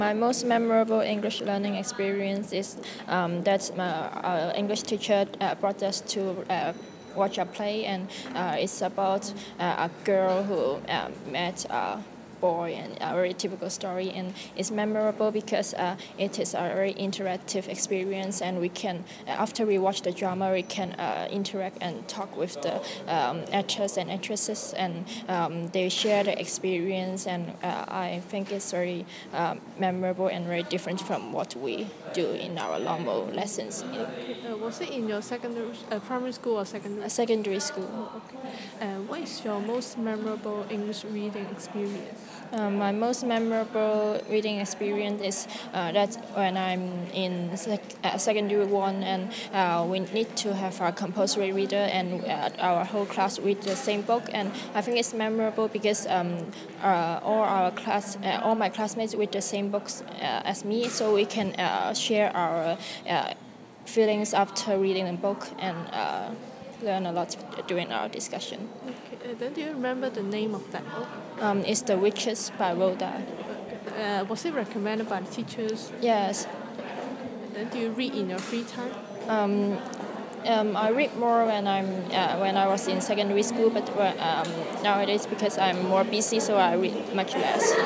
My most memorable English learning experience is that our English teacher brought us to watch a play, and it's about a girl who met a boy, and a very typical story, and it's memorable because it is a very interactive experience, and we can after we watch the drama we can interact and talk with the actors and actresses, and they share the experience, and I think it's very memorable and very different from what we do in our normal lessons in Was it in your primary school or secondary? secondary school. What is your most memorable English reading experience? My most memorable reading experience is that when I'm in secondary one, and we need to have our compulsory reader, and our whole class read the same book, and I think it's memorable because all my classmates read the same books as me, so we can share our feelings after reading the book, and learn a lot during our discussion. Okay. Then do you remember the name of that book? It's The Witches by Rhoda. Was it recommended by the teachers? Yes. Then do you read in your free time? I read more when I was in secondary school, but nowadays because I'm more busy, so I read much less.